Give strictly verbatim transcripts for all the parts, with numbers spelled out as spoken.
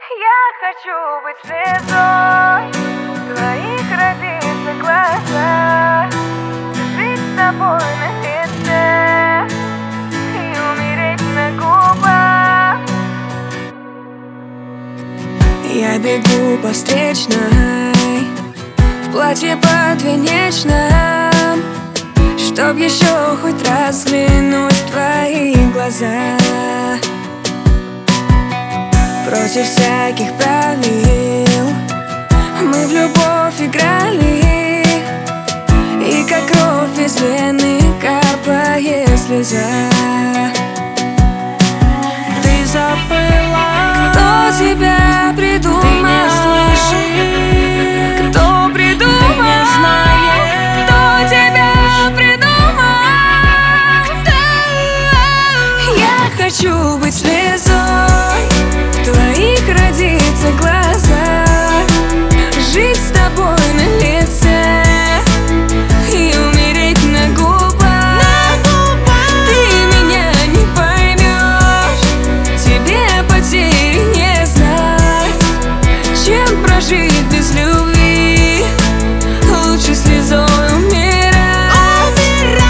Я хочу быть слезой твоих родиться глаза, жить с тобой на лице и умереть на губах. Я бегу по встречной в платье подвенечном, чтоб еще хоть раз взглянуть в твои глаза. Против всяких правил мы в любовь играли, и как кровь из вены капает слеза. Ты забыла, кто тебя придумал? Ты не слышишь, кто придумал? Ты не знаешь, кто тебя придумал? Кто? Я хочу быть слезой в твоих родиться глазах, жить с тобой на лице и умереть на губах. Ты меня не поймешь, тебе потери не знать, чем прожить без любви. Лучше слезой умирать.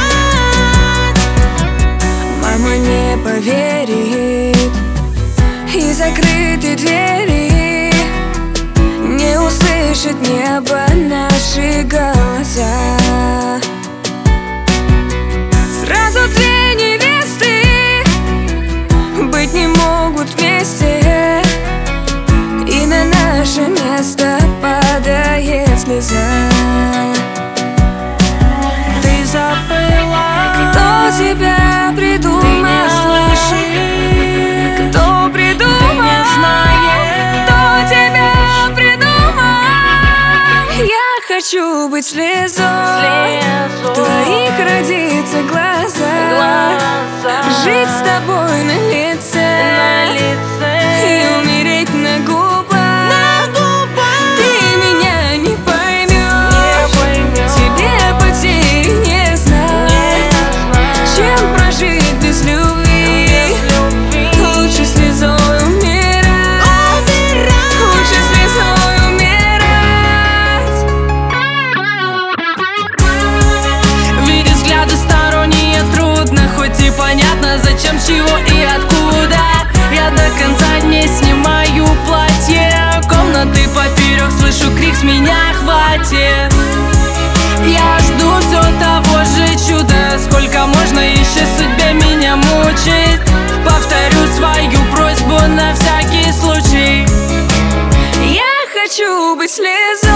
Мама не поверит, и закрыты двери не услышит небо наши голоса. Сразу две невесты быть не могут вместе, и на наше место падает слеза. ты забыла, Кто тебя придумал? Ты не слышишь, Кто придумал? Ты не знаешь, Кто тебя придумал? Я хочу быть слезой в твоих родиться глазах, жить с тобой на лице и умереть на губах. Ты меня не поймешь, тебе потери не знать, чем прожить без любви. Лучше слезой умирать, лучше слезой умирать. Видеть взгляды сторонние трудно, хоть и понятно, зачем, с чего и откуда. Я до конца не снимаю платье, комнаты поперек, слышу крик: с меня хватит. Я жду все того же чуда, сколько можно еще судьбе меня мучить. Повторю свою просьбу на всякий случай. Я хочу быть слезой